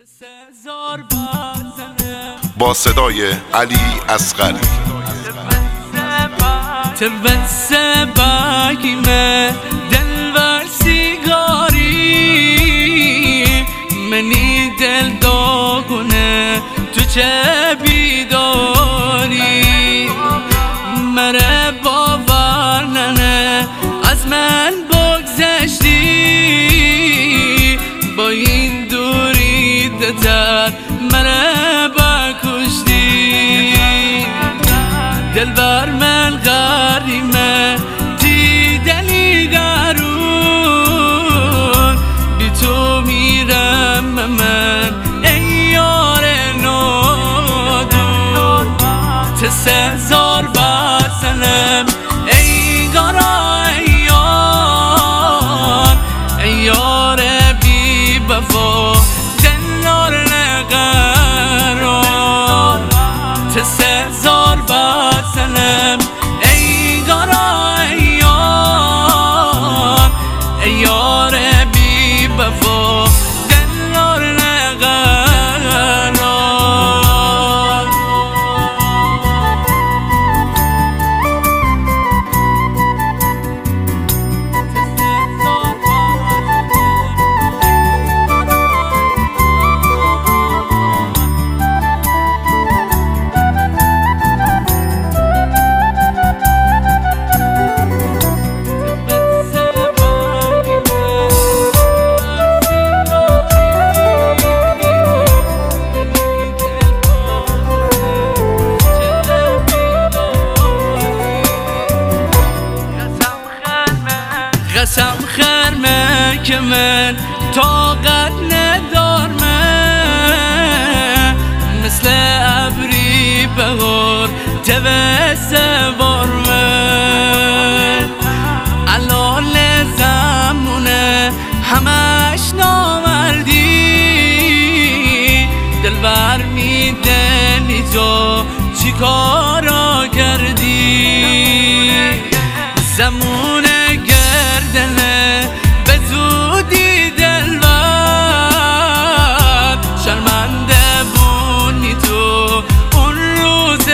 با صدای علی اصغری. تبسم باقیمه دلبر سیگاری منی دل داغونه تو چه بیداری مره باور ننه از من بگذشتی با این دوری دتر مره بکشتی دلبر من غریمه دیدنی درون بی تو میرم من ای یار نادون تسهزار بسنم ای گارا ای یار بی بفا دلار نقرار تسهزار بسنم ای گارا ای یار بی بفا دلار نقرار قسم خرمه که من طاقت ندارم مثل ابری بهار توسه بارمن علال زمونه همش نامردی دلبر میدنی تو چی کارا کردی زمونه گردنه به زودی دلبر شرمنده بونی تو اون روز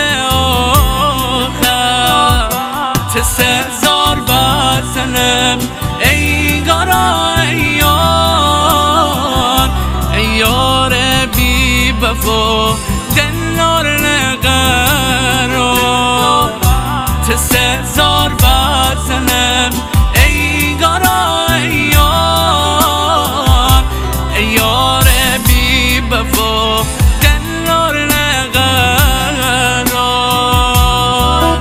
آخر تسهزار بسنم ای گارا ای یار بی بفا دلار نقرار تسهزار بسنم ای گارا ای یار بی بفا دلار نقرار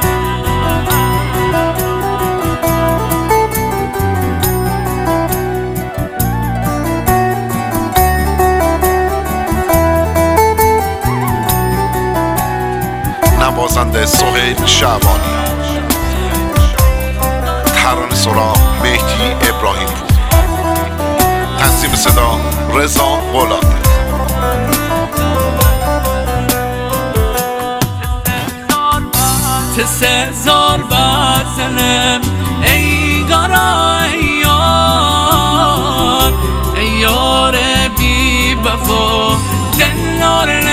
نوازنده سهیل شعبانی، ترانه سرا مهدی ابراهیم پور، تنظیم صدا رضا غلام. تسهزار بسنم ای گارا ای یار بی بفا دلار